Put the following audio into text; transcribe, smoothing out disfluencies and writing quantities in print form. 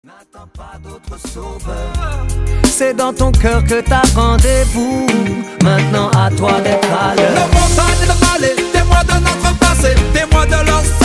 N'attends pas d'autre sauveur. C'est dans ton cœur que t'as rendez-vous. Maintenant à toi d'être à l'heure. Nos montagnes et nos vallées, témoins de notre passé, témoins de l'ancien.